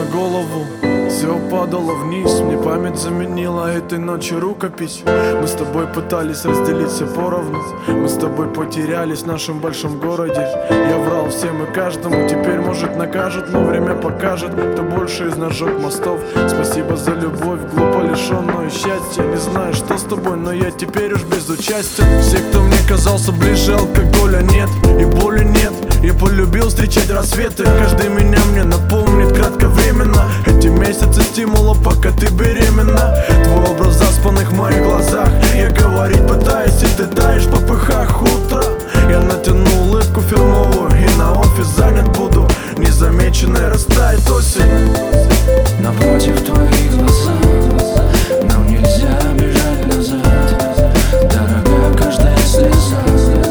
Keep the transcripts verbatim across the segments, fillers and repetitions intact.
голову, все падало вниз. Мне память заменила этой ночью рукопись. Мы с тобой пытались разделить все поровну. Мы с тобой потерялись в нашем большом городе. Я врал всем и каждому, теперь может накажет, но время покажет, кто больше из нас жёг мостов. Спасибо за любовь, глупо лишённую счастья. Не знаю, что с тобой, но я теперь уж безучастен. Все, кто мне казался ближе, алкоголя нет и боли нет. Я полюбил встречать рассветы, каждый меня мне напомнит кратковременно. Эти месяцы стимула, пока ты беременна. Твой образ в заспанных моих глазах. Я говорить пытаюсь, и ты таешь в попыхах утра. Я натяну улыбку фирмовую и на офис занят буду. Незамеченной растает осень. Напротив твоих глаза нам нельзя бежать назад. Дорога каждая слеза,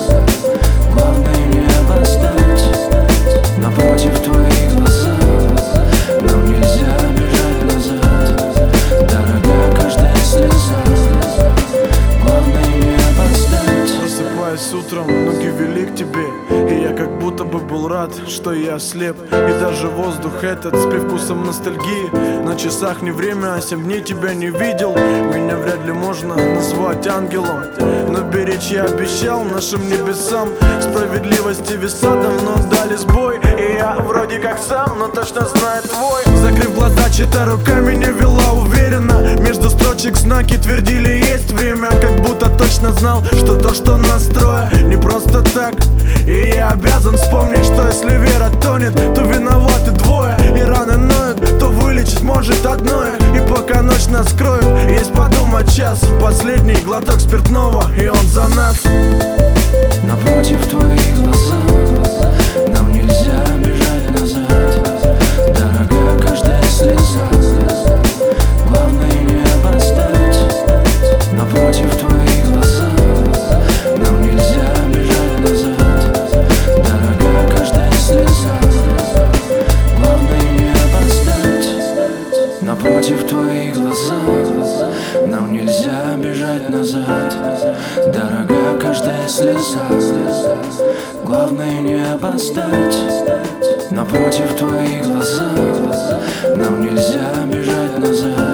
главное не опоздать. Напротив твоих глаза нам нельзя бежать назад. Дорога каждая слеза, главное не опоздать. Просыпаясь утром, ноги вели к тебе, и я как будто бы был рад, что я слеп. И даже воздух этот с привкусом ностальгии. На часах не время, а семь дней тебя не видел. Меня вряд ли можно назвать ангелом, но беречь я обещал нашим небесам. Справедливости веса давно дали сбой, и я вроде как сам, но точно знаю твой. Закрыв глаза, чья-то рука меня вела уверенно. Между строчек знаки твердили, есть время. Как будто точно знал, что то, что настроя не просто так. И я обязан вспомнить, что если вера тонет, то виноваты двое. И раны ноют, то вылечить может одно. И пока ночь нас кроет, есть подумать час. Последний глоток спиртного, и он за нас. Напротив твоих глаза нам нельзя бежать назад. Дорога каждая слеза, главное не опоздать. Напротив твоих глаза нам нельзя бежать назад. Дорога каждая слеза, главное не опоздать. Напротив твоих глаза нам нельзя бежать назад. Дорога каждая слеза, главное не опоздать. Напротив твоих глаза нам нельзя бежать назад.